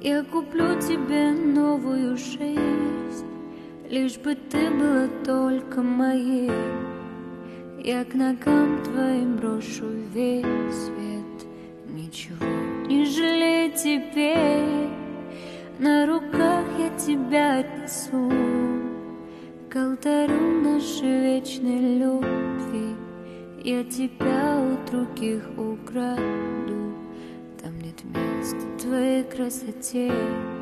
Я куплю тебе новую жизнь, лишь бы ты была только моей. Я к ногам твоим брошу весь свет, ничего не жалей теперь. На руках я тебя отнесу к алтарю нашей вечной любви. Я тебя у других украду, там нет места твоей красоте.